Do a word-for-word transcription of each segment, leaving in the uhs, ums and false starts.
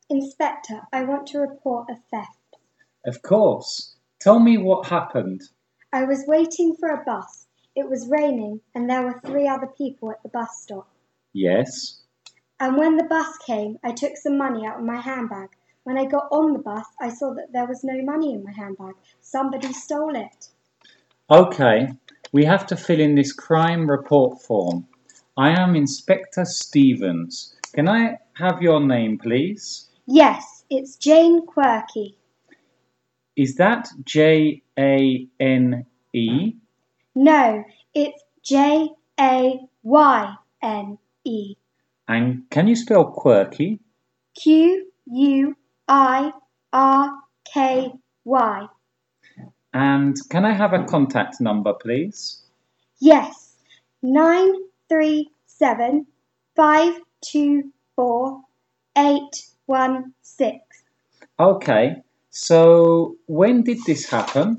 Inspector, I want to report a theft. Of course. Tell me what happened. I was waiting for a bus. It was raining and there were three other people at the bus stop. Yes. And when the bus came, I took some money out of my handbag. When I got on the bus, I saw that there was no money in my handbag. Somebody stole it. Okay, we have to fill in this crime report form. I am Inspector Stevens. Can I have your name, please? Yes, it's Jane Quirky. Is that J A N E? No, it's J A Y N E. And can you spell quirky? Q U I R K Y. And can I have a contact number, please? Yes, nine three seven five two four eight one six. Okay, so when did this happen?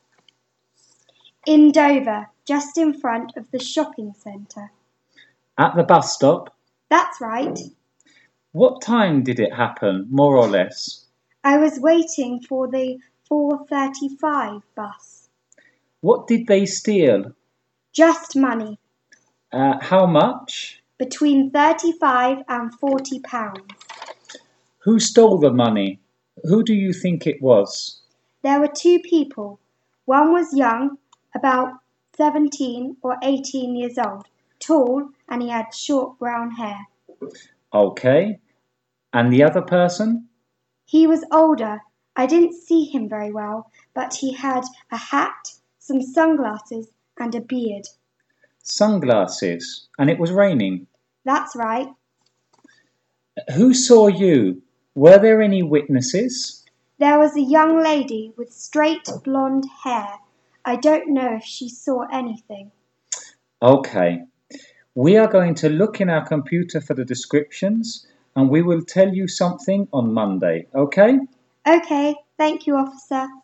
In Dover, just in front of the shopping centre. At the bus stop? That's right. What time did it happen, more or less? I was waiting for the four thirty-five bus. What did they steal? Just money. Uh, how much? Between thirty-five and forty pounds. Who stole the money? Who do you think it was? There were two people. One was young, about seventeen or eighteen years old, tall, and he had short brown hair. Okay. And the other person? He was older. I didn't see him very well, but he had a hat, some sunglasses, and a beard. Sunglasses. And it was raining. That's right. Who saw you? Were there any witnesses? There was a young lady with straight blonde hair. I don't know if she saw anything. Okay. We are going to look in our computer for the descriptions and we will tell you something on Monday, okay? Okay, thank you, officer.